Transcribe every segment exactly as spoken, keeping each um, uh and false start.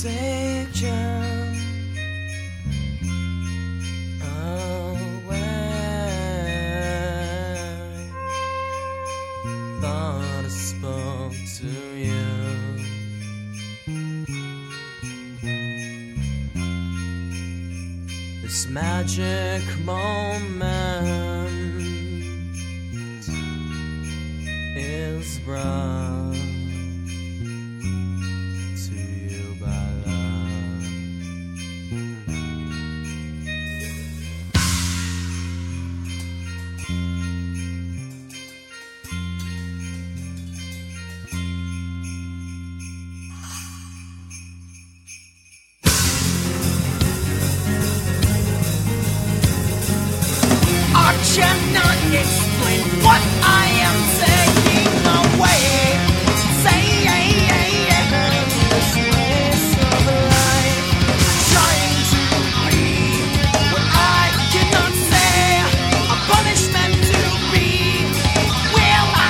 take you away. Thought I spoke to you. This magic moment is brought to you by love. I cannot explain what I am taking away. Say this waste of life, trying to be what I cannot say. A punishment to be. Will I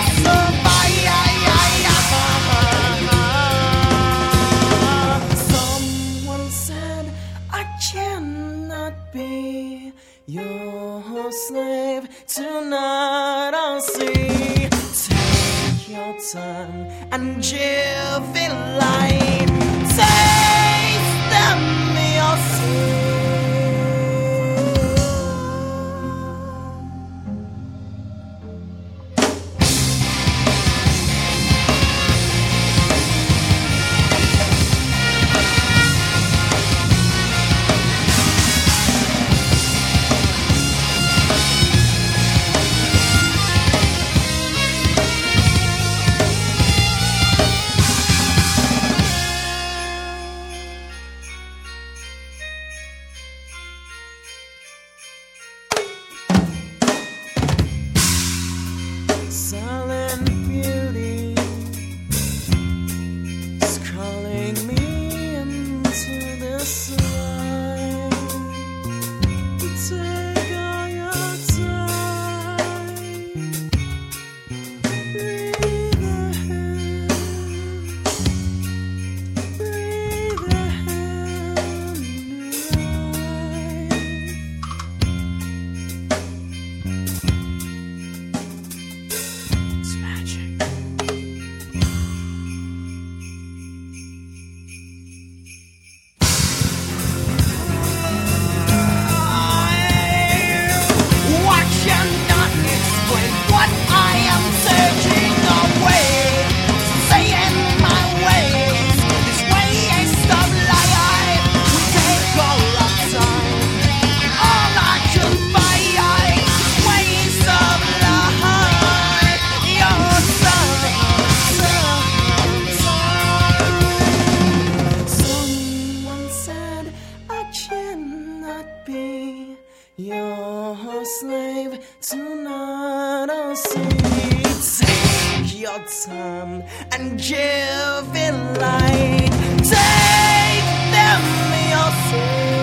survive? Someone said I cannot be your slave tonight. I'll see. Take your time and give it light. Taste them your soul. Silent beauty is calling me into this life. Take all your time, breathe ahead, breathe ahead, it's magic. I cannot explain what I am taking away. Saying my ways, this waste of life. We take all our time, all I can buy. This waste of life. Your time, time, time. Someone said I cannot be your slave tonight. I'll see. Take your time and give it light. Take them your soul.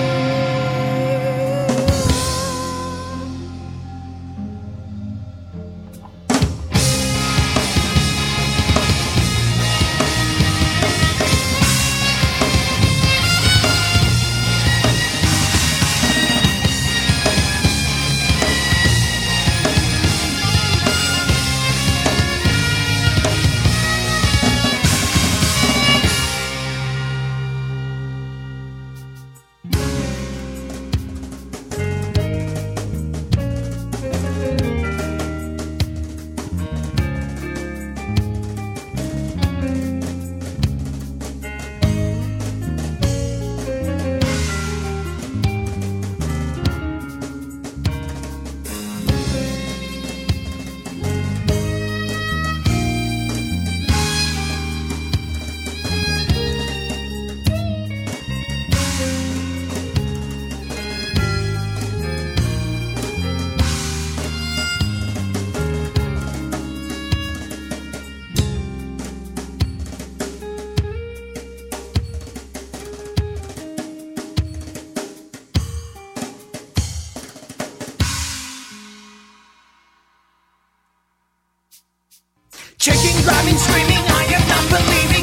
Shaking, grabbing, screaming, I am not believing.